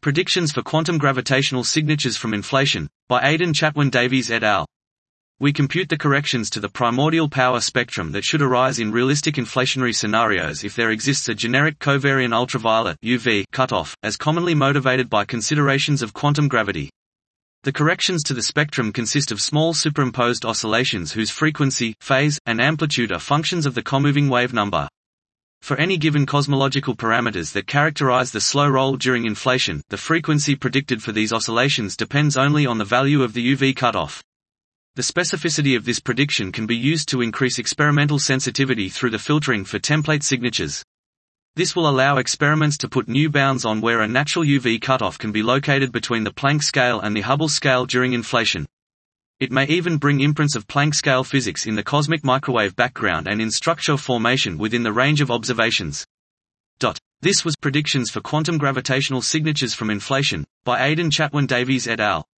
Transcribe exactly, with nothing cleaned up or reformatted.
Predictions for Quantum Gravitational Signatures from Inflation, by Aidan Chatwin Davies et al. We compute the corrections to the primordial power spectrum that should arise in realistic inflationary scenarios if there exists a generic covariant ultraviolet U V cutoff, as commonly motivated by considerations of quantum gravity. The corrections to the spectrum consist of small superimposed oscillations whose frequency, phase, and amplitude are functions of the comoving wave number. For any given cosmological parameters that characterize the slow roll during inflation, the frequency predicted for these oscillations depends only on the value of the U V cutoff. The specificity of this prediction can be used to increase experimental sensitivity through the filtering for template signatures. This will allow experiments to put new bounds on where a natural U V cutoff can be located between the Planck scale and the Hubble scale during inflation. It may even bring imprints of Planck scale physics in the cosmic microwave background and in structure formation within the range of observations. This was Predictions for Quantum Gravitational Signatures from Inflation, by Aidan Chatwin Davies et al.